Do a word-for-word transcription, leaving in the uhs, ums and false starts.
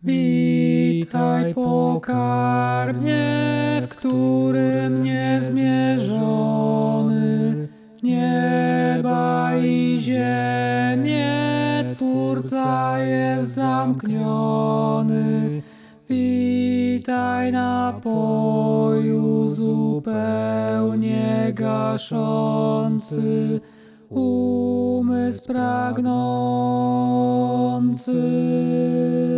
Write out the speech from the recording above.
Witaj pokarmie, w którym niezmierzony nieba i ziemię Twórca jest zamkniony. Witaj napoju zupełnie gaszący umysł pragnący.